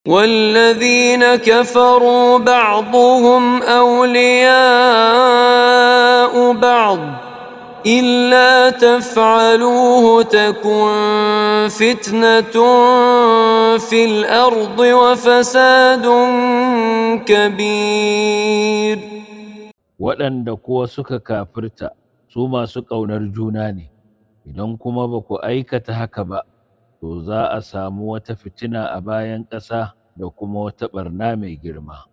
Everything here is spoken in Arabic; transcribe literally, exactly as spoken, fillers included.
والذين كفروا بعضهم أولياء بعض إلا تفعلوه تكن فتنة في الأرض وفساد كبير. waɗanda kuwa suka kafirta su masu ƙaunar juna ne, idan kuma ba ku aikata haka ba, to za a samu wata fitina a bayan ƙasa da kuma wata ɓarna mai girma.